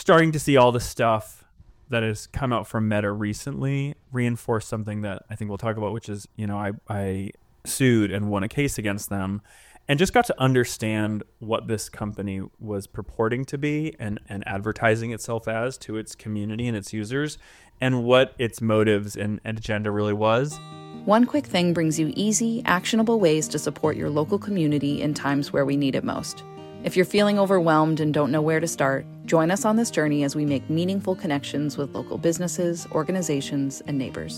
starting to see all the stuff that has come out from Meta recently reinforce something that I think we'll talk about, which is, I sued and won a case against them and just got to understand what this company was purporting to be and advertising itself as to its community and its users and what its motives and agenda really was. One Quick Thing brings you easy, actionable ways to support your local community in times where we need it most. If you're feeling overwhelmed and don't know where to start, join us on this journey as we make meaningful connections with local businesses, organizations, and neighbors.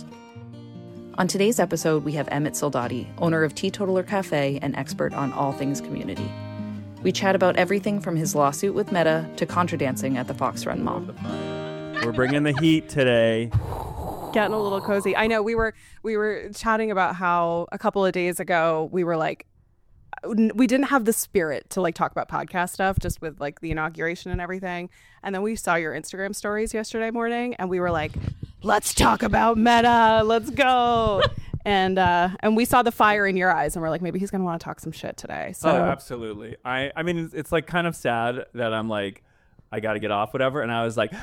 On today's episode, we have Emmett Soldati, owner of Teetotaler Cafe and expert on all things community. We chat about everything from his lawsuit with Meta to contra dancing at the Fox Run Mall. We're bringing the heat today. Getting a little cozy. I know we were chatting about how a couple of days ago we were like, we didn't have the spirit to like talk about podcast stuff just with like the inauguration and everything. And then we saw your Instagram stories yesterday morning and we were like, let's talk about Meta. Let's go. And we saw the fire in your eyes and we're like, maybe he's going to want to talk some shit today. So absolutely. I mean, it's like kind of sad that I'm like, I got to get off whatever. And I was like,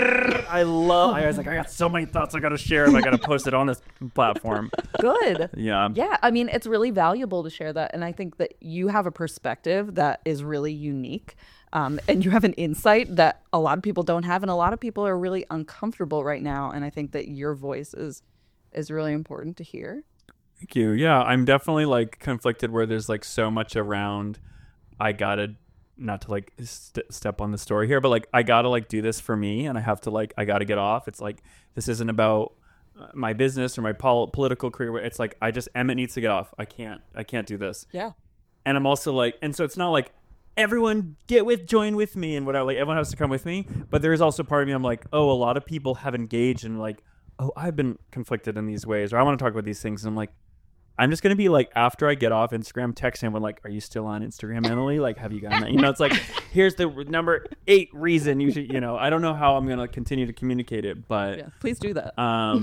I was like, I got so many thoughts I got to share and I got to post it on this platform. Good. Yeah. Yeah. I mean, it's really valuable to share that. And I think that you have a perspective that is really unique. And you have an insight that a lot of people don't have. And a lot of people are really uncomfortable right now. And I think that your voice is really important to hear. Thank you. Yeah. I'm definitely like conflicted where there's like so much around. I got to, not to like step on the story here, but like I gotta like do this for me and I have to like I gotta get off. It's like this isn't about my business or my political career. It's like Emmett needs to get off. I can't do this. Yeah. And I'm also like, and so it's not like everyone join with me and whatever, like everyone has to come with me, but there is also part of me I'm like, oh, a lot of people have engaged and like, oh, I've been conflicted in these ways or I want to talk about these things and I'm like, I'm just going to be like, after I get off Instagram, text him with like, are you still on Instagram, Emily? Like, have you gotten that? It's like, here's the number 8 reason you should, I don't know how I'm going to continue to communicate it, but yeah, please do that.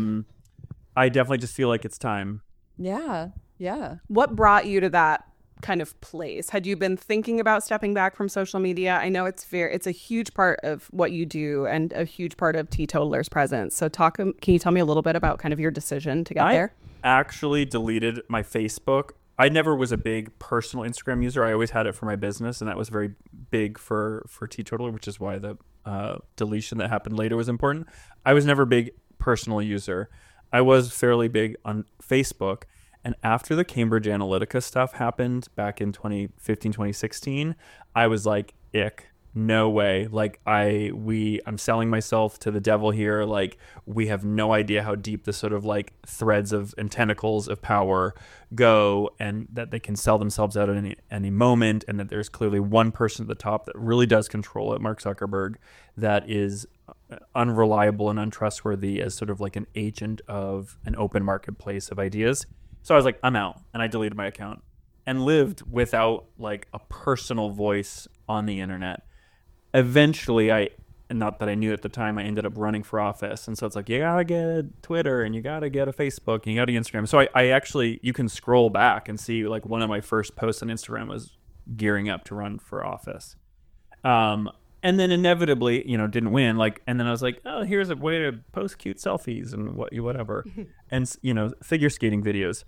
I definitely just feel like it's time. Yeah. Yeah. What brought you to that kind of place? Had you been thinking about stepping back from social media? I know it's a huge part of what you do and a huge part of Teetotaler's presence. So can you tell me a little bit about kind of your decision to get there? Actually deleted my Facebook. I never was a big personal Instagram user. I always had it for my business, and that was very big for Teetotaler, which is why the deletion that happened later was important. I was never a big personal user. I was fairly big on Facebook, and after the Cambridge Analytica stuff happened back in 2015, 2016, I was like, ick. No way. Like I'm selling myself to the devil here. Like we have no idea how deep the sort of like threads and tentacles of power go and that they can sell themselves out at any moment. And that there's clearly one person at the top that really does control it, Mark Zuckerberg, that is unreliable and untrustworthy as sort of like an agent of an open marketplace of ideas. So I was like, I'm out. And I deleted my account and lived without like a personal voice on the internet. Eventually, not that I knew at the time, I ended up running for office. And so it's like, you got to get a Twitter and you got to get a Facebook and you got to get Instagram. So I actually, you can scroll back and see like one of my first posts on Instagram was gearing up to run for office. And then inevitably, didn't win. And then I was like, oh, here's a way to post cute selfies and whatever. And, figure skating videos.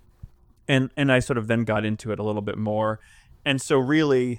And I sort of then got into it a little bit more. And so really,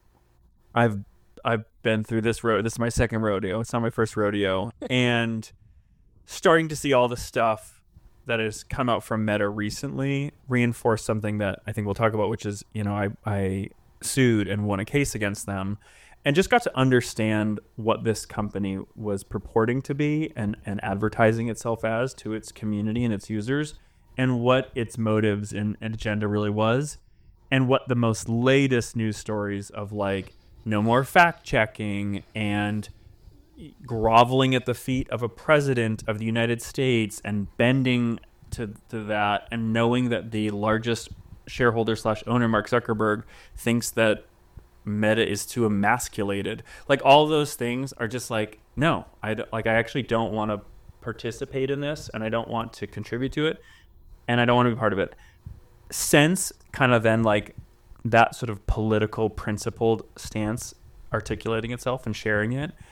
I've been through this road. This is my second rodeo. It's not my first rodeo. And starting to see all the stuff that has come out from Meta recently reinforce something that I think we'll talk about, which is, I sued and won a case against them and just got to understand what this company was purporting to be and advertising itself as to its community and its users and what its motives and agenda really was and what the most latest news stories of like, no more fact checking and groveling at the feet of a president of the United States and bending to that and knowing that the largest shareholder / owner, Mark Zuckerberg, thinks that Meta is too emasculated. Like all those things are just like, no, I actually don't want to participate in this and I don't want to contribute to it and I don't want to be part of it. Since kind of then like that sort of political principled stance articulating itself and sharing it,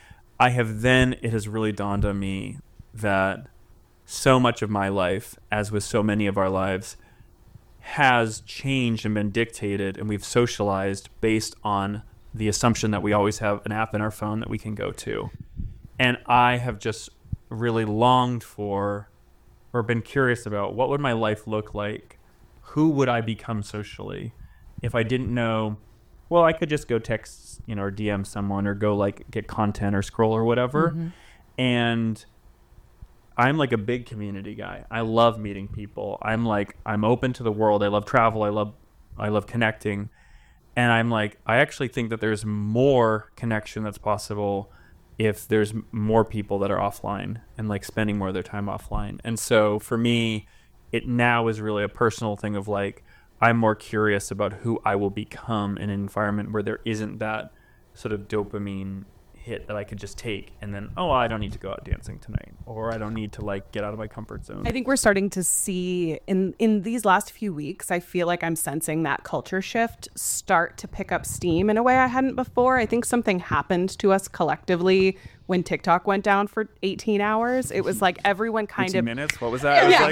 it has really dawned on me that so much of my life, as with so many of our lives, has changed and been dictated, and we've socialized based on the assumption that we always have an app in our phone that we can go to. And I have just really longed for, or been curious about, what would my life look like? Who would I become socially if I didn't know? Well, I could just go text, or DM someone, or go like get content or scroll or whatever. Mm-hmm. And I'm like a big community guy. I love meeting people. I'm open to the world. I love travel. I love connecting. And I actually think that there's more connection that's possible if there's more people that are offline and like spending more of their time offline. And so for me, it now is really a personal thing of like, I'm more curious about who I will become in an environment where there isn't that sort of dopamine hit that I could just take and then, I don't need to go out dancing tonight, or I don't need to like get out of my comfort zone. I think we're starting to see in these last few weeks, I feel like I'm sensing that culture shift start to pick up steam in a way I hadn't before. I think something happened to us collectively when TikTok went down for 18 hours. It was like everyone kind 18 of minutes. What was that? Yeah.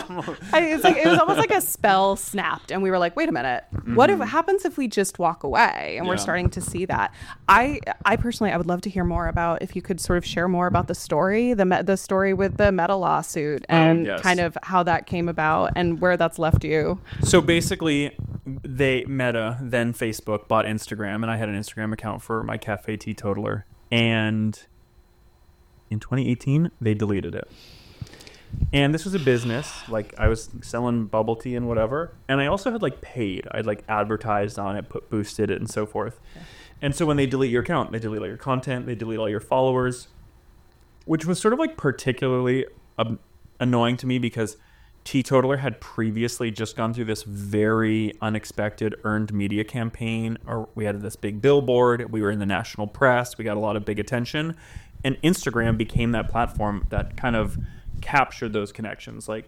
It was almost like a spell snapped, and we were like, wait a minute, what happens if we just walk away? And we're starting to see that. I personally, I would love to hear more about, if you could sort of share more about the story, the story with the Meta lawsuit, and kind of how that came about and where that's left you. So basically, Meta, then Facebook, bought Instagram, and I had an Instagram account for my Cafe Teetotaler, and in 2018, they deleted it. And this was a business. Like, I was selling bubble tea and whatever. And I also had like paid. I'd like advertised on it, boosted it, and so forth. Okay. And so when they delete your account, they delete all your content, they delete all your followers, which was sort of like particularly annoying to me because Teetotaler had previously just gone through this very unexpected earned media campaign. Or we had this big billboard. We were in the national press. We got a lot of big attention. And Instagram became that platform that kind of captured those connections. Like,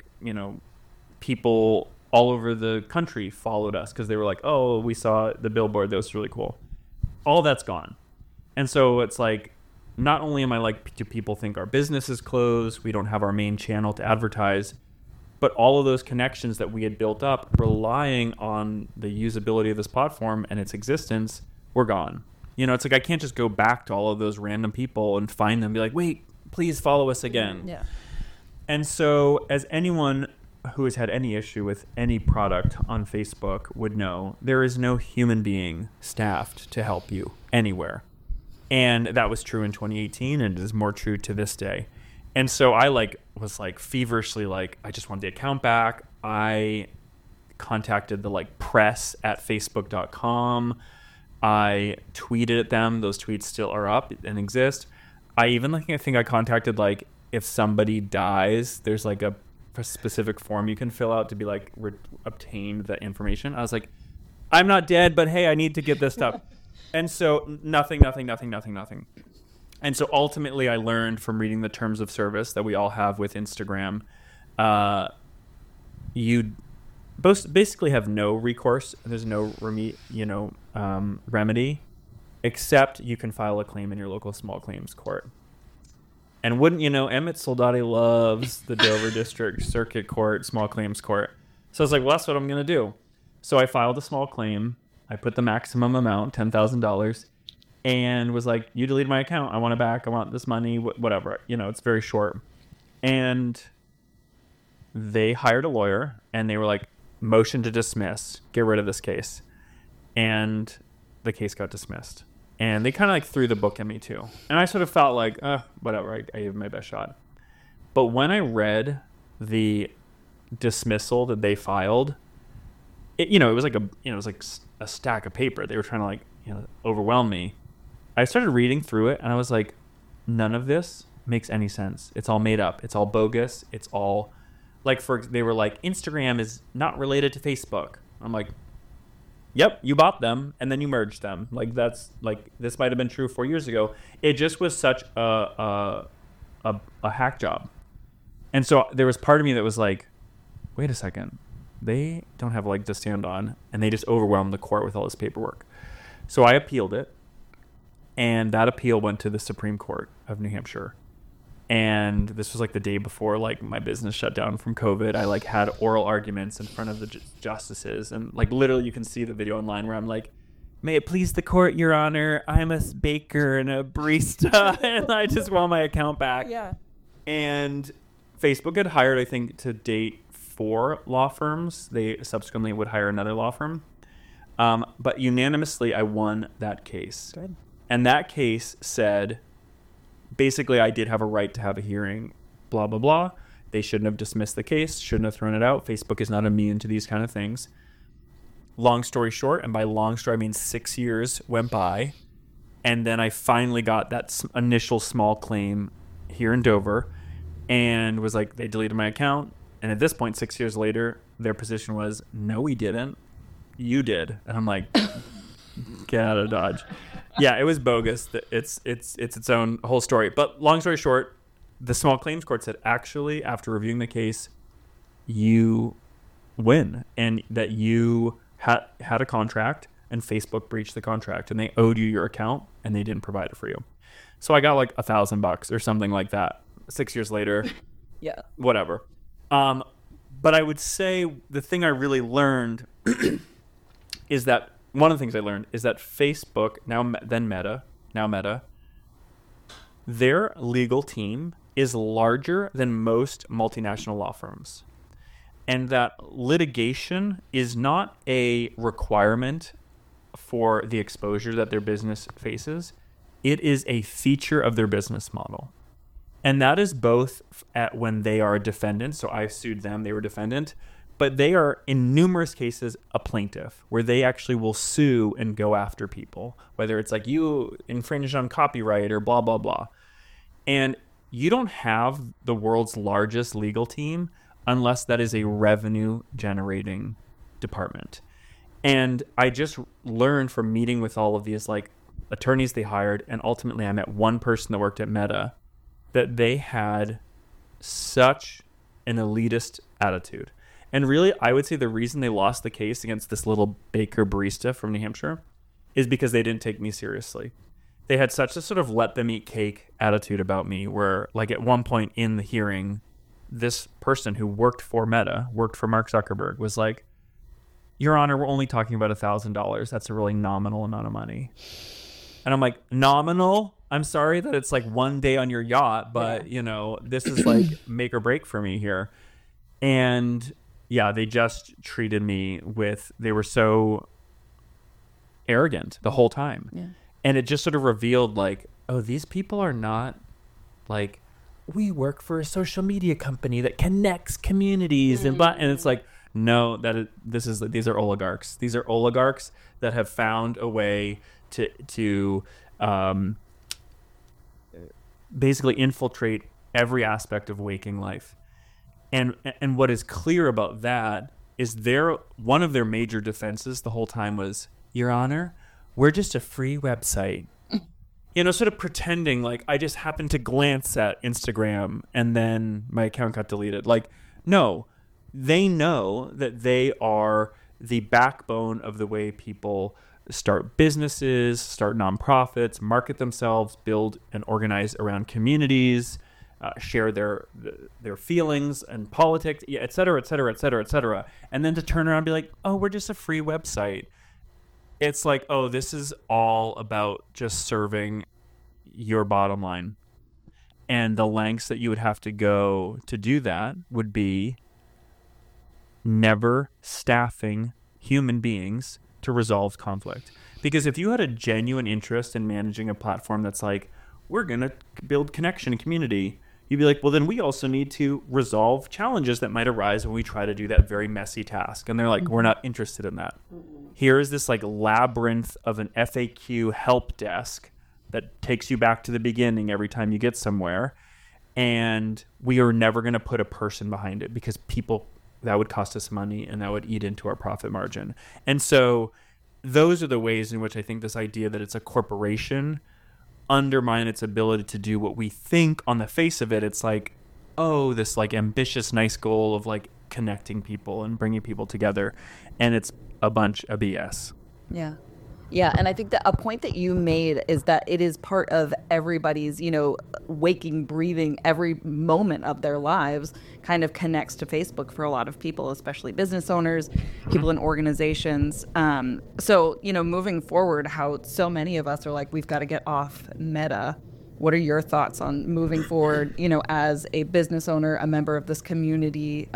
people all over the country followed us because they were like, oh, we saw the billboard. That was really cool. All that's gone. And so it's like, not only am I like, do people think our business is closed? We don't have our main channel to advertise. But all of those connections that we had built up relying on the usability of this platform and its existence were gone. It's like I can't just go back to all of those random people and find them and be like, wait, please follow us again. Yeah. And so as anyone who has had any issue with any product on Facebook would know, there is no human being staffed to help you anywhere. And that was true in 2018, and it is more true to this day. And so I was feverishly I just want the account back. I contacted the press at facebook.com. I tweeted at them. Those tweets still are up and exist. I even I think I contacted if somebody dies, there's a specific form you can fill out to be obtain the information. I was like, I'm not dead, but hey, I need to get this stuff. And so nothing. And so ultimately I learned from reading the terms of service that we all have with Instagram, you basically have no recourse. There's no remedy, except you can file a claim in your local small claims court. And wouldn't you know, Emmett Soldati loves the Dover District Circuit Court, small claims court. So I was like, well, that's what I'm going to do. So I filed a small claim. I put the maximum amount, $10,000, and was like, you deleted my account. I want it back. I want this money, whatever. It's very short. And they hired a lawyer, and they were like, motion to dismiss, get rid of this case. And the case got dismissed. And they kind of threw the book at me too. And I sort of felt like, whatever, I gave my best shot. But when I read the dismissal that they filed, it was like a stack of paper. They were trying to overwhelm me. I started reading through it, and I was like, none of this makes any sense. It's all made up. It's all bogus. It's all they were like, Instagram is not related to Facebook. I'm like, yep, you bought them and then you merged them. That's this might have been true 4 years ago. It just was such a hack job. And so there was part of me that was like, wait a second, they don't have a leg to stand on, and they just overwhelmed the court with all this paperwork. So I appealed it, And that appeal went to the Supreme Court of New Hampshire. And this was like the day before like my business shut down from COVID. I like had oral arguments in front of the justices, and like literally you can see the video online where I'm like, may it please the court, Your Honor, I'm a baker and a barista and I just want my account back. Yeah. And Facebook had hired, I think, to date 4 law firms. They subsequently would hire another law firm. But unanimously, I won that case. Good. And that case said, basically, I did have a right to have a hearing, blah, blah, blah. They shouldn't have dismissed the case, shouldn't have thrown it out. Facebook is not immune to these kind of things. Long story short, and by long story, I mean 6 years went by. And then I finally got that initial small claim here in Dover and was like, they deleted my account. And at this point, 6 years later, their position was, no, we didn't. You did. And I'm like, get out of Dodge. Yeah, it was bogus. It's its own whole story. But long story short, the small claims court said, actually, after reviewing the case, you win, and that you had a contract and Facebook breached the contract and they owed you your account and they didn't provide it for you. So I got like $1,000 or something like that 6 years later. Yeah. Whatever. But I would say the thing I really learned is that one of the things I learned is that Facebook, now Meta, their legal team is larger than most multinational law firms. And that litigation is not a requirement for the exposure that their business faces. It is a feature of their business model. And that is both at when they are a defendant. So I sued them, they were a defendant. But they are, in numerous cases, a plaintiff, where they actually will sue and go after people, whether it's like you infringed on copyright or blah, blah, blah. And you don't have the world's largest legal team unless that is a revenue-generating department. And I just learned from meeting with all of these like attorneys they hired, and ultimately I met one person that worked at Meta, that they had such an elitist attitude. And really, I would say the reason they lost the case against this little baker barista from New Hampshire is because they didn't take me seriously. They had such a sort of let them eat cake attitude about me, where like at one point in the hearing, this person who worked for Meta, worked for Mark Zuckerberg, was like, Your Honor, we're only talking about $1,000. That's a really nominal amount of money. And I'm like, nominal? I'm sorry that it's like one day on your yacht, but you know, this is like make or break for me here. And yeah, they just treated me they were so arrogant the whole time. Yeah. And it just sort of revealed like, oh, these people are not like, we work for a social media company that connects communities and it's like, no, these are oligarchs. These are oligarchs that have found a way to basically infiltrate every aspect of waking life. And what is clear about that is one of their major defenses the whole time was, Your Honor, we're just a free website. You know, sort of pretending like I just happened to glance at Instagram and then my account got deleted. Like, no, they know that they are the backbone of the way people start businesses, start nonprofits, market themselves, build and organize around communities, share their feelings and politics, et cetera, et cetera, et cetera, et cetera. And then to turn around and be like, oh, we're just a free website. It's like, oh, this is all about just serving your bottom line. And the lengths that you would have to go to do that would be never staffing human beings to resolve conflict. Because if you had a genuine interest in managing a platform that's like, we're going to build connection and community, you'd be like, well, then we also need to resolve challenges that might arise when we try to do that very messy task. And they're like, we're not interested in that. Here is this like labyrinth of an FAQ help desk that takes you back to the beginning every time you get somewhere. And we are never going to put a person behind it because that would cost us money and that would eat into our profit margin. And so those are the ways in which I think this idea that it's a corporation undermine its ability to do what we think on the face of it. It's like, oh, this like ambitious, nice goal of like connecting people and bringing people together. And it's a bunch of BS. Yeah. Yeah, and I think that a point that you made is that it is part of everybody's, waking, breathing, every moment of their lives kind of connects to Facebook for a lot of people, especially business owners, people in organizations. So, moving forward, how so many of us are like, we've got to get off Meta. What are your thoughts on moving forward, as a business owner, a member of this community?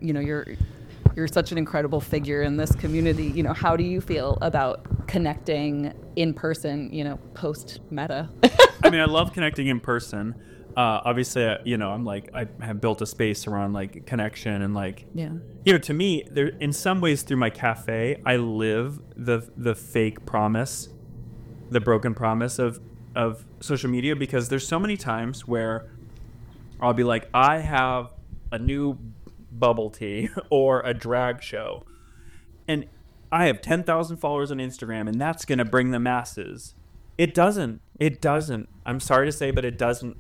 You're such an incredible figure in this community. How do you feel about connecting in person, post Meta? I mean, I love connecting in person. Obviously, I'm like, I have built a space around like connection and like, to me, there, in some ways through my cafe, I live the fake promise, the broken promise of social media, because there's so many times where I'll be like, I have a new bubble tea or a drag show and I have 10,000 followers on Instagram and that's going to bring the masses. It doesn't. I'm sorry to say, but it doesn't,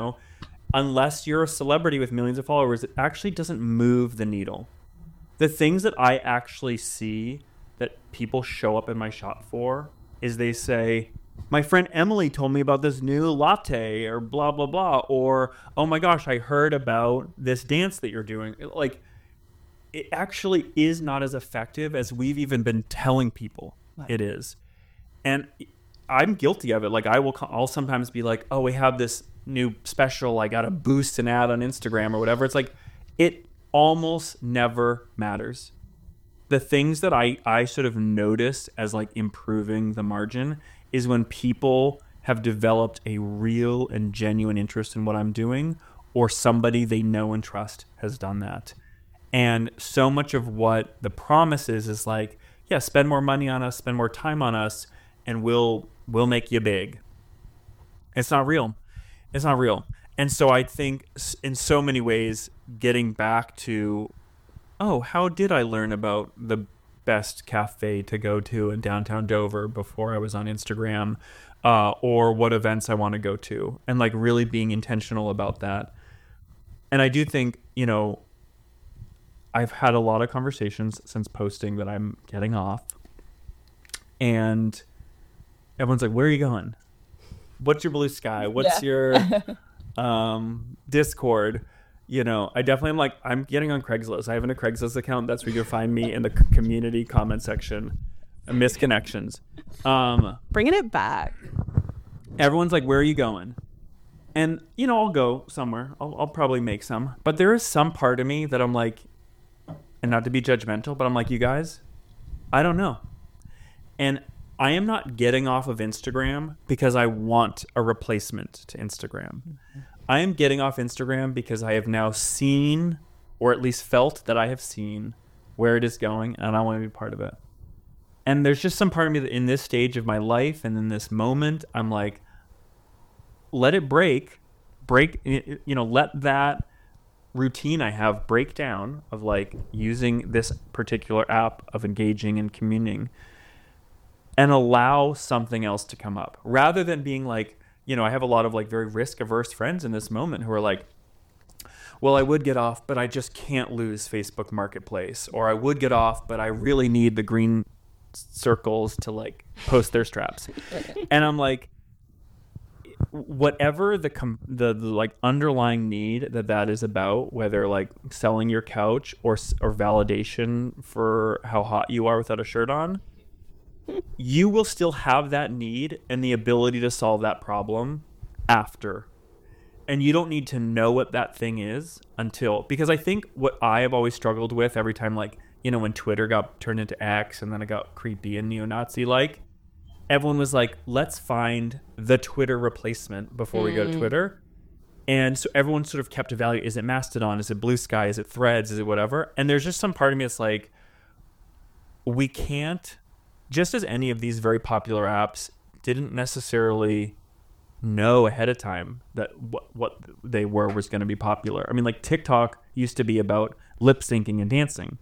unless you're a celebrity with millions of followers, it actually doesn't move the needle. The things that I actually see that people show up in my shop for is they say, my friend Emily told me about this new latte or blah, blah, blah. Or, oh my gosh, I heard about this dance that you're doing. Like, it actually is not as effective as we've even been telling people it is. And I'm guilty of it. Like, I'll sometimes be like, oh, we have this new special. I got to boost an ad on Instagram or whatever. It's like, it almost never matters. The things that I sort of notice as like improving the margin is when people have developed a real and genuine interest in what I'm doing, or somebody they know and trust has done that. And so much of what the promise is like, yeah, spend more money on us, spend more time on us, and we'll make you big. It's not real. It's not real. And so I think in so many ways, getting back to, oh, how did I learn about the best cafe to go to in downtown Dover before I was on Instagram, or what events I want to go to, and like really being intentional about that. And I do think, I've had a lot of conversations since posting that I'm getting off, and everyone's like, where are you going? What's your blue sky? What's your Discord? I definitely am like, I'm getting on Craigslist. I have a Craigslist account. That's where you'll find me in the community comment section. Misconnections. Bringing it back. Everyone's like, where are you going? And, I'll go somewhere. I'll probably make some. But there is some part of me that I'm like, and not to be judgmental, but I'm like, you guys, I don't know. And I am not getting off of Instagram because I want a replacement to Instagram. I am getting off Instagram because I have now seen, or at least felt that I have seen, where it is going, and I want to be part of it. And there's just some part of me that in this stage of my life and in this moment, I'm like, let it break, let that routine I have break down of like using this particular app of engaging and communing, and allow something else to come up, rather than being like, I have a lot of like very risk averse friends in this moment who are like, well, I would get off, but I just can't lose Facebook Marketplace, or I would get off, but I really need the green circles to like post their straps. And I'm like, whatever the like underlying need that is about, whether like selling your couch or validation for how hot you are without a shirt on, you will still have that need and the ability to solve that problem after. And you don't need to know what that thing is because I think what I have always struggled with every time, like, when Twitter got turned into X and then it got creepy and neo-Nazi, like, everyone was like, let's find the Twitter replacement before we go to Twitter. And so everyone sort of kept a value. Is it Mastodon? Is it Blue Sky? Is it Threads? Is it whatever? And there's just some part of me that's like, we can't, just as any of these very popular apps didn't necessarily know ahead of time that what they was going to be popular. I mean, like TikTok used to be about lip syncing and dancing,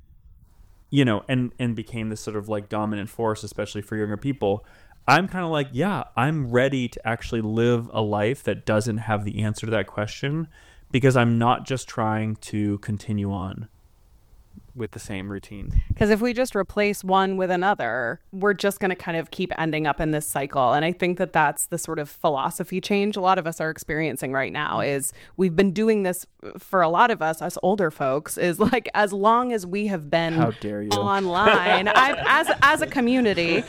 and became this sort of like dominant force, especially for younger people. I'm kind of like, yeah, I'm ready to actually live a life that doesn't have the answer to that question, because I'm not just trying to continue on. with the same routine. Because if we just replace one with another, we're just going to kind of keep ending up in this cycle. And I think that that's the sort of philosophy change a lot of us are experiencing right now. Is we've been doing this for a lot of us older folks, is like as long as we have been How dare you. online, as a community,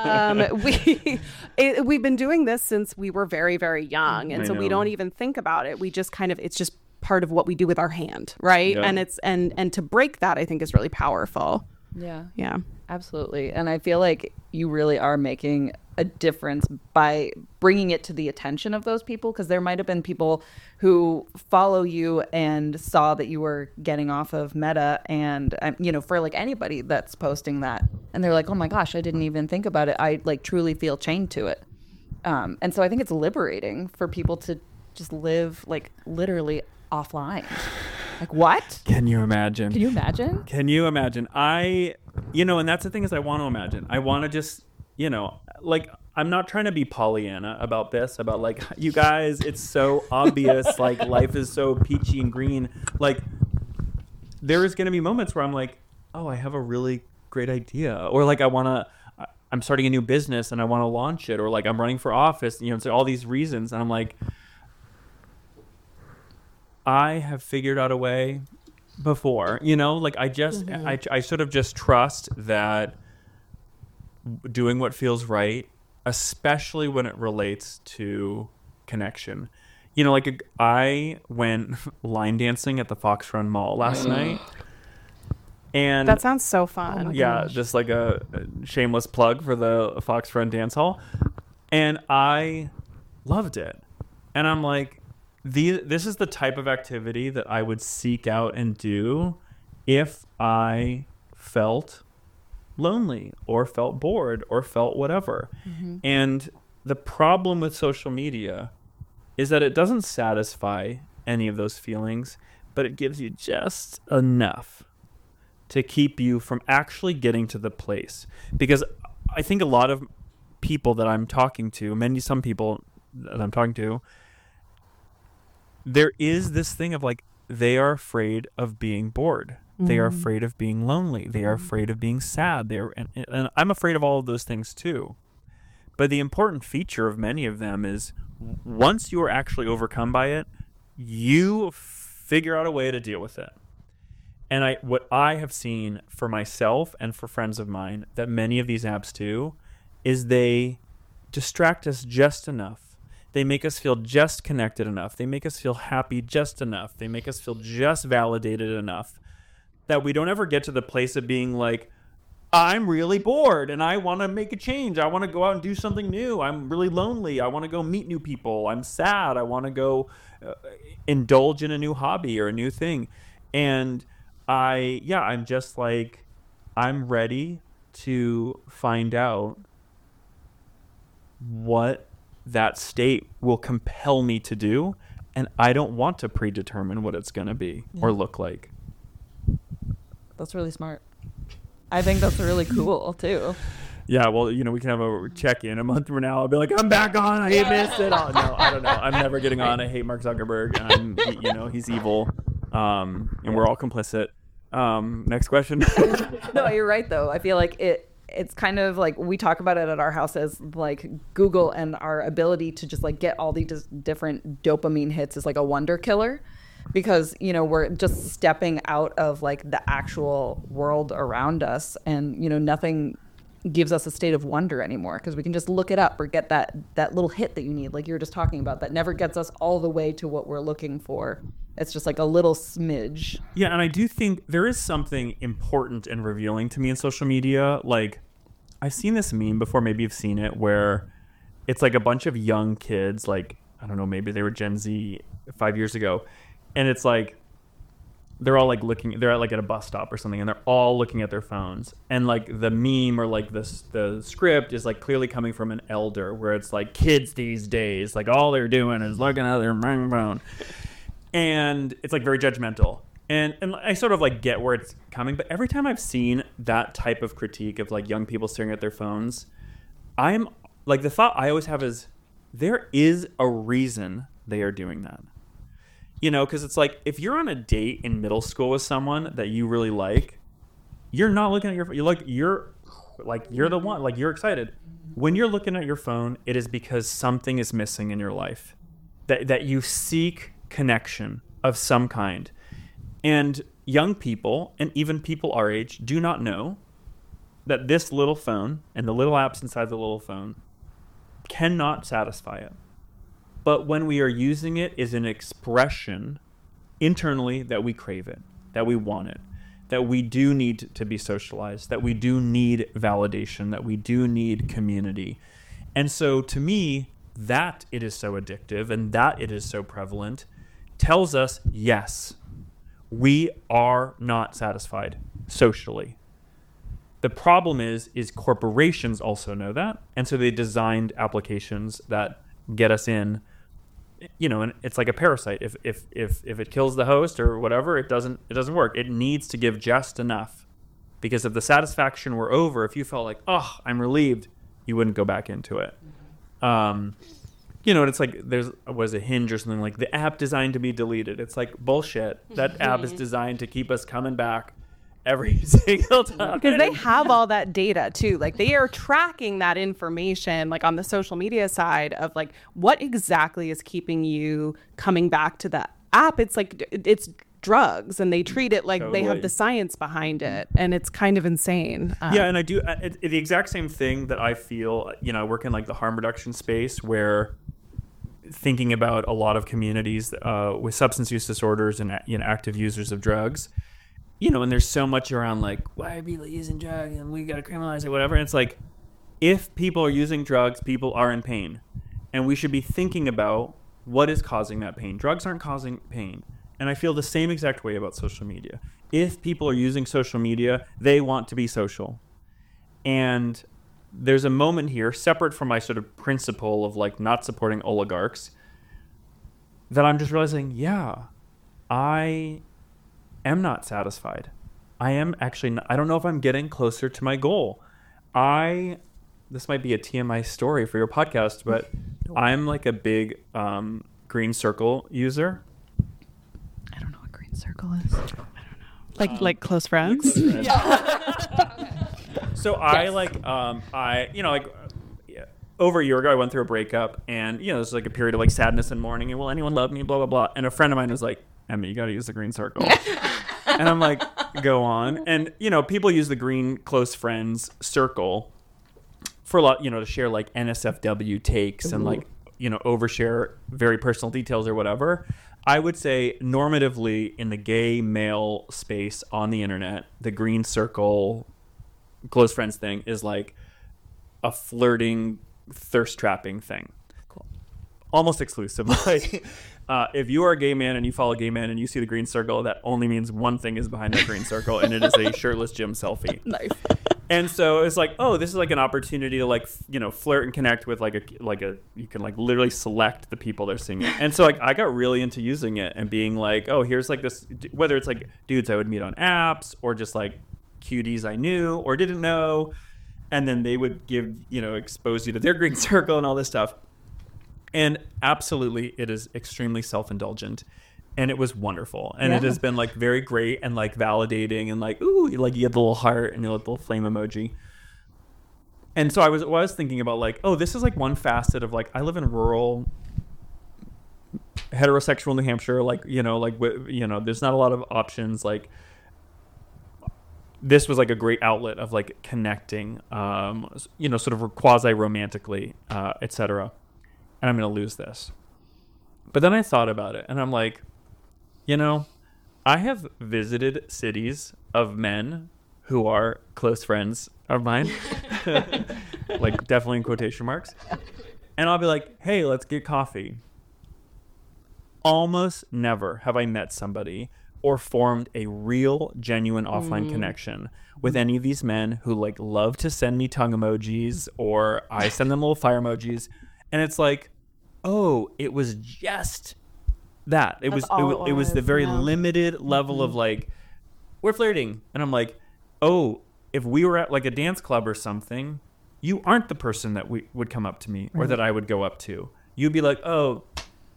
we've been doing this since we were very, very young. And so we don't even think about it. We just kind of, it's just part of what we do with our hand, right? Yeah. And it's and to break that, I think, is really powerful. Yeah, absolutely. And I feel like you really are making a difference by bringing it to the attention of those people, because there might have been people who follow you and saw that you were getting off of Meta, and for like anybody that's posting that, and they're like, oh my gosh, I didn't even think about it, I like truly feel chained to it. And so I think it's liberating for people to just live like literally offline. Like, what? Can you imagine? Can you imagine? Can you imagine? And that's the thing, is I want to imagine. I want to just, like, I'm not trying to be Pollyanna about this, about like, you guys, it's so obvious, like life is so peachy and green. Like, there is going to be moments where I'm like, oh, I have a really great idea. Or like, I'm starting a new business and I want to launch it. Or like, I'm running for office, so all these reasons. And I'm like, I have figured out a way before, like I just, I sort of just trust that doing what feels right, especially when it relates to connection. Like I went line dancing at the Fox Run Mall last night. And that sounds so fun. Just like a shameless plug for the Fox Run Dance Hall. And I loved it. And I'm like, this is the type of activity that I would seek out and do if I felt lonely or felt bored or felt whatever. And the problem with social media is that it doesn't satisfy any of those feelings, but it gives you just enough to keep you from actually getting to the place. Because I think a lot of people that I'm talking to, some people that I'm talking to, there is this thing of like, they are afraid of being bored. They are afraid of being lonely. They are afraid of being sad. And I'm afraid of all of those things too. But the important feature of many of them is once you are actually overcome by it, you figure out a way to deal with it. And what I have seen for myself and for friends of mine that many of these apps do is they distract us just enough. They make us feel just connected enough. They make us feel happy just enough. They make us feel just validated enough that we don't ever get to the place of being like, I'm really bored and I want to make a change. I want to go out and do something new. I'm really lonely. I want to go meet new people. I'm sad. I want to go indulge in a new hobby or a new thing. And I'm just like, I'm ready to find out what that state will compel me to do, and I don't want to predetermine what it's going to be or look like. That's really smart. I think that's really cool too. Yeah, well, we can have a check-in a month from now. I'll be like, I'm back on. I missed it. Oh, no, I don't know. I'm never getting on. I hate Mark Zuckerberg. He's evil, and we're all complicit. Next question. No, you're right though. I feel like it's kind of like we talk about it at our house as like Google, and our ability to just like get all these different dopamine hits is like a wonder killer, because we're just stepping out of like the actual world around us, and nothing gives us a state of wonder anymore, because we can just look it up or get that little hit that you need, like you were just talking about, that never gets us all the way to what we're looking for. It's just like a little smidge. Yeah, and I do think there is something important and revealing to me in social media. Like, I've seen this meme before, maybe you've seen it, where it's like a bunch of young kids, like, I don't know, maybe they were Gen Z 5 years ago, and it's like, they're all like they're like at a bus stop or something, and they're all looking at their phones. And like the meme or like the script is like clearly coming from an elder, where it's like, kids these days, like all they're doing is looking at their phone. And it's like very judgmental. And I sort of like get where it's coming, but every time I've seen that type of critique of like young people staring at their phones, I'm like, the thought I always have is, there is a reason they are doing that. Because it's like, if you're on a date in middle school with someone that you really like, you're not looking at your phone. You're the one, like you're excited. When you're looking at your phone, it is because something is missing in your life, that you seek connection of some kind. And young people, and even people our age, do not know that this little phone and the little apps inside the little phone cannot satisfy it. But when we are using it is an expression internally that we crave it, that we want it, that we do need to be socialized, that we do need validation, that we do need community. And so to me, that it is so addictive and that it is so prevalent tells us, yes, we are not satisfied socially. The problem is corporations also know that. And so they designed applications that get us in, and it's like a parasite. If it kills the host or whatever, it doesn't work. It needs to give just enough, because if the satisfaction were over, if you felt like, oh, I'm relieved, you wouldn't go back into it. And it's like was a Hinge or something, like the app designed to be deleted. It's like bullshit. That app is designed to keep us coming back every single time. Because they have all that data too. Like they are tracking that information, like on the social media side of like what exactly is keeping you coming back to the app. It's like it's drugs, and they treat it like they have the science behind it, and it's kind of insane. And I do the exact same thing that I feel. I work in like the harm reduction space, where thinking about a lot of communities with substance use disorders and active users of drugs. And there's so much around like, why are people using drugs and we got to criminalize it, whatever. And it's like, if people are using drugs, people are in pain. And we should be thinking about what is causing that pain. Drugs aren't causing pain. And I feel the same exact way about social media. If people are using social media, they want to be social. And there's a moment here, separate from my sort of principle of like not supporting oligarchs, that I'm just realizing, I am not satisfied. I am actually not, I don't know if I'm getting closer to my goal. This might be a TMI story for your podcast, but I'm like a big Green Circle user. I don't know what Green Circle is. I don't know. Like close friends? Close friends. So over a year ago, I went through a breakup, and there's like a period of like sadness and mourning, and will anyone love me, blah blah blah. And a friend of mine was like, Emma, you got to use the Green Circle. And I'm like, go on. And people use the Green Close Friends Circle for a lot, to share like NSFW takes and like overshare very personal details or whatever. I would say normatively in the gay male space on the internet, the Green Circle Close Friends thing is like a flirting, thirst trapping thing. Cool. Almost exclusively. If you are a gay man and you follow a gay man and you see the Green Circle, that only means one thing is behind that Green Circle, and it is a shirtless gym selfie. Nice. And so it's like, oh, this is like an opportunity to like, flirt and connect with you can like literally select the people they're seeing it. And so like I got really into using it and being like, oh, here's like this, whether it's like dudes I would meet on apps or just like cuties I knew or didn't know. And then they would expose you to their Green Circle and all this stuff. And absolutely, it is extremely self-indulgent. And it was wonderful. And it has been like very great and like validating and like, ooh, like you get the little heart and the little flame emoji. And so I was thinking about like, oh, this is like one facet of like, I live in rural heterosexual New Hampshire. Like, there's not a lot of options. Like this was like a great outlet of like connecting, sort of quasi romantically, etc. And I'm going to lose this. But then I thought about it and I'm like, I have visited cities of men who are close friends of mine, like definitely in quotation marks. And I'll be like, hey, let's get coffee. Almost never have I met somebody or formed a real, genuine offline connection with any of these men who like love to send me tongue emojis or I send them little fire emojis. And it's like, oh, it was just that. It was the very limited level of like, we're flirting. And I'm like, oh, if we were at like a dance club or something, you aren't the person that would come up to me or that I would go up to. You'd be like, oh,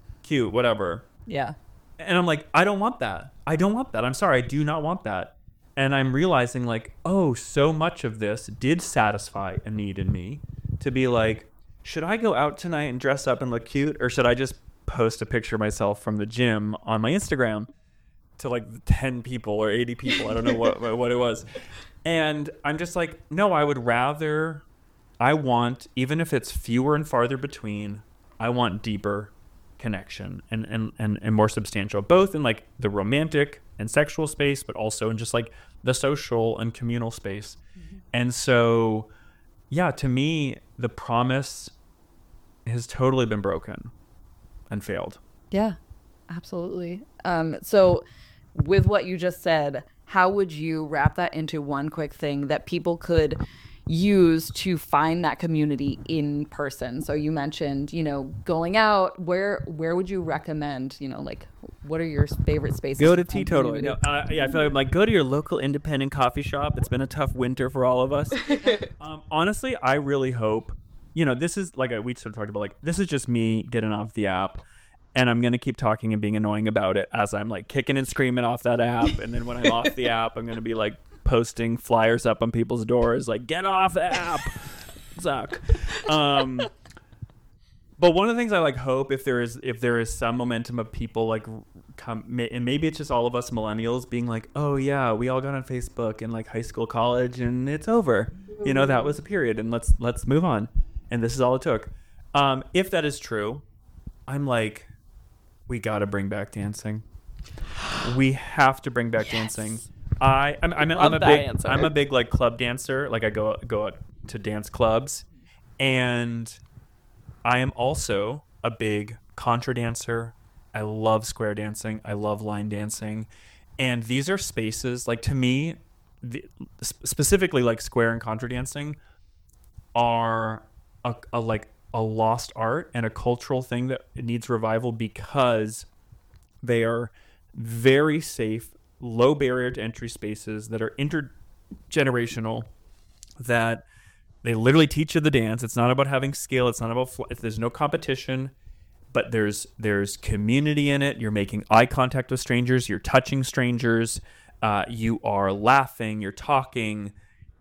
cute, whatever. Yeah. And I'm like, I don't want that. I'm sorry. I do not want that. And I'm realizing like, oh, so much of this did satisfy a need in me to be like, should I go out tonight and dress up and look cute? Or should I just post a picture of myself from the gym on my Instagram to like 10 people or 80 people? I don't know what it was. And I'm just like, no, I want, even if it's fewer and farther between, I want deeper connection and more substantial, both in like the romantic and sexual space, but also in just like the social and communal space. Mm-hmm. And so, yeah, to me, the promise has totally been broken and failed. Yeah, absolutely. So with what you just said, how would you wrap that into one quick thing that people could use to find that community in person? So you mentioned, going out. Where would you recommend, like, what are your favorite spaces? Go to Teetotaler. No, I feel like go to your local independent coffee shop. It's been a tough winter for all of us. Honestly, I really hope, this is like we sort of talked about, like, this is just me getting off the app. And I'm going to keep talking and being annoying about it as I'm like kicking and screaming off that app. And then when I'm off the app, I'm going to be like posting flyers up on people's doors like, get off the app. Zuck. But one of the things I like hope, if there is some momentum of people like come, and maybe it's just all of us millennials being like, oh yeah, we all got on Facebook in like high school, college, and it's over. That was a period, and let's move on. And this is all it took. If that is true, I'm like, we got to bring back dancing. We have to bring back dancing. I'm a big like club dancer. Like I go out to dance clubs, and I am also a big contra dancer. I love square dancing. I love line dancing, and these are spaces like, to me, specifically like square and contra dancing are a lost art and a cultural thing that needs revival, because they are very safe, low barrier to entry spaces that are intergenerational, that they literally teach you the dance. It's not about having skill. It's not about, there's no competition, but there's community in it. You're making eye contact with strangers. You're touching strangers. You are laughing. You're talking.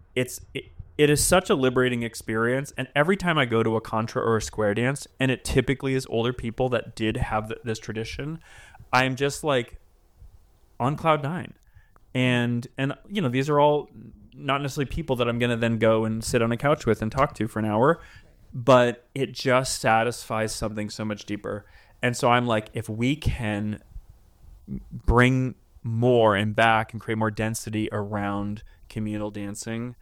It is such a liberating experience. And every time I go to a contra or a square dance, and it typically is older people that did have this tradition, I'm just like on cloud nine. And these are all not necessarily people that I'm going to then go and sit on a couch with and talk to for an hour, but it just satisfies something so much deeper. And so I'm like, if we can bring more and back and create more density around communal dancing,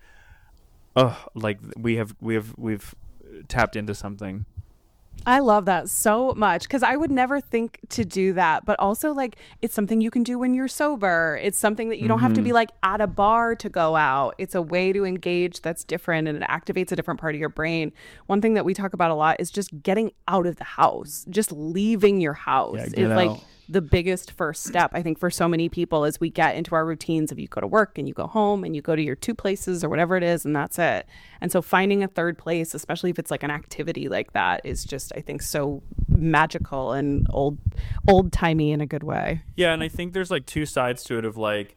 like we've tapped into something. I love that so much, because I would never think to do that. But also, like, it's something you can do when you're sober. It's something that you don't have to be like at a bar to go out. It's a way to engage that's different, and it activates a different part of your brain. One thing that we talk about a lot is just getting out of the house, just leaving your house is like the biggest first step, I think, for so many people, as we get into our routines of you go to work and you go home and you go to your two places or whatever it is, and that's it. And so finding a third place, especially if it's like an activity like that, is just, I think, so magical and old-timey in a good way. Yeah, and I think there's like two sides to it of like,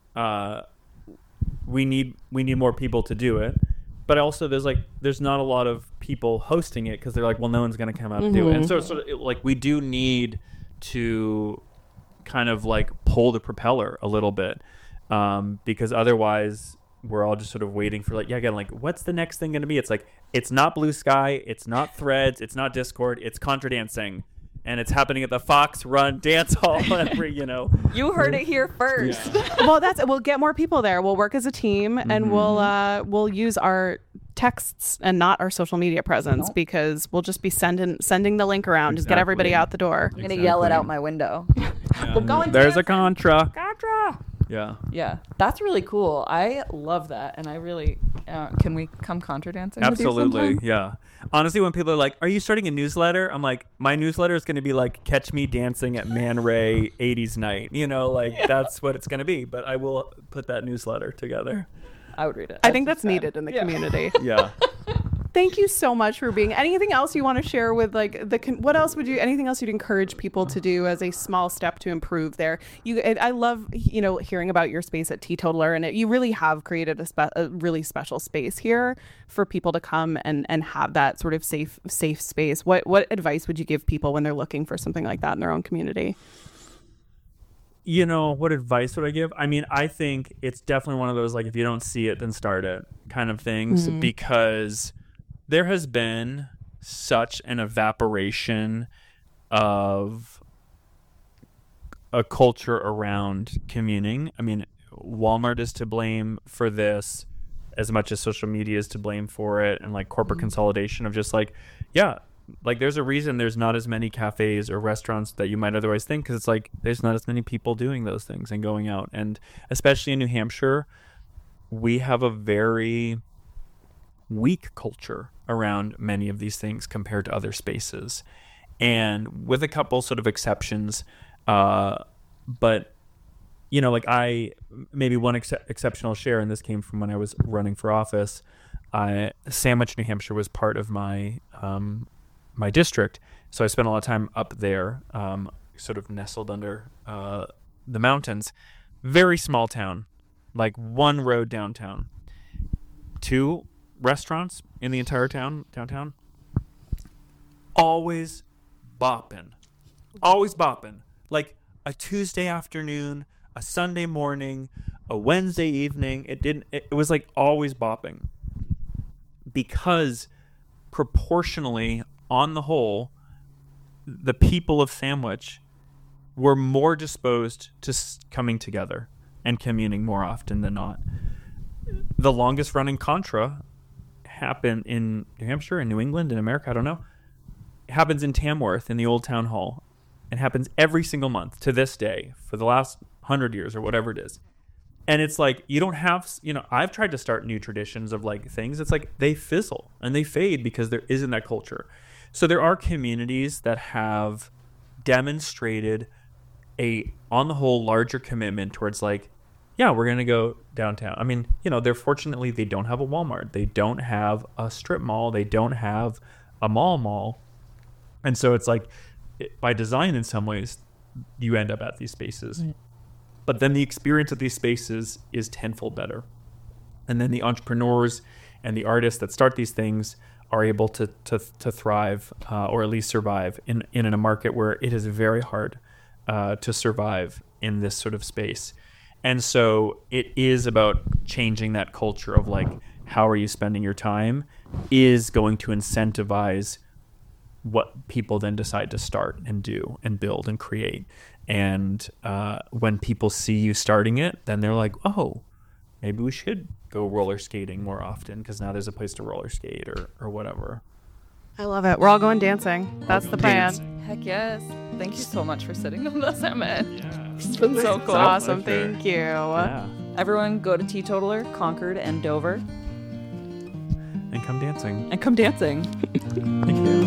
we need more people to do it. But also there's not a lot of people hosting it, because they're like, well, no one's going to come out and do it. And so it's sort of like we do need to kind of like pull the propeller a little bit, because otherwise we're all just sort of waiting for like, yeah, again, like, what's the next thing going to be? It's like, it's not Blue Sky, it's not Threads, it's not Discord, it's contra dancing, and it's happening at the Fox Run Dance Hall every, You heard it here first. Yeah. Well, we'll get more people there. We'll work as a team, and we'll use our texts and not our social media presence, because we'll just be sending the link around. Just get everybody out the door. I'm gonna yell it out my window. Yeah. We're going. There's a contra. Yeah, that's really cool. I love that, and I really can we come contra dancing? Absolutely, yeah. Honestly, when people are like, "Are you starting a newsletter?" I'm like, my newsletter is going to be like, "Catch me dancing at Man Ray 80s night." That's what it's going to be. But I will put that newsletter together. I would read it. I think that's needed in the community. Yeah. Thank you so much for being. Anything else you want to share with like what else would you? Anything else you'd encourage people to do as a small step to improve there? I love hearing about your space at Teetotaler, and you really have created a really special space here for people to come and have that sort of safe space. What advice would you give people when they're looking for something like that in their own community? What advice would I give? I mean, I think it's definitely one of those, like, if you don't see it, then start it kind of things, because there has been such an evaporation of a culture around communing. I mean, Walmart is to blame for this as much as social media is to blame for it, and like corporate consolidation of just like, yeah, like there's a reason there's not as many cafes or restaurants that you might otherwise think, because it's like there's not as many people doing those things and going out. And especially in New Hampshire, we have a very weak culture around many of these things compared to other spaces, and with a couple sort of exceptions, but like I maybe one exceptional share, and this came from when I was running for office. Sandwich, New Hampshire was part of my my district, so I spent a lot of time up there, sort of nestled under the mountains. Very small town, like one road downtown, 2 restaurants in the entire downtown. Always bopping, like a Tuesday afternoon, a Sunday morning, a Wednesday evening. It was like always bopping, because proportionally, on the whole, the people of Sandwich were more disposed to coming together and communing more often than not. The longest running Contra happened in New Hampshire, in New England, in America, I don't know. It happens in Tamworth in the old town hall, and happens every single month to this day for the last 100 years or whatever it is. And it's like, you don't have, I've tried to start new traditions of like things. It's like they fizzle and they fade because there isn't that culture. So there are communities that have demonstrated on the whole, larger commitment towards like, yeah, we're going to go downtown. I mean, fortunately, they don't have a Walmart. They don't have a strip mall. They don't have a mall. And so it's like, by design, in some ways, you end up at these spaces. Right. But then the experience of these spaces is tenfold better. And then the entrepreneurs and the artists that start these things are able to thrive, or at least survive in a market where it is very hard to survive in this sort of space. And so it is about changing that culture of like, how are you spending your time is going to incentivize what people then decide to start and do and build and create. And when people see you starting it, then they're like, oh, maybe we should go roller skating more often, because now there's a place to roller skate or whatever. I love it. We're all going dancing. That's the plan. Heck yes. Thank you so much for sitting with us, Emmett. Yeah. It's been so cool. Awesome. Thank you. Yeah. Everyone go to Teetotaler, Concord, and Dover. And come dancing. Thank you.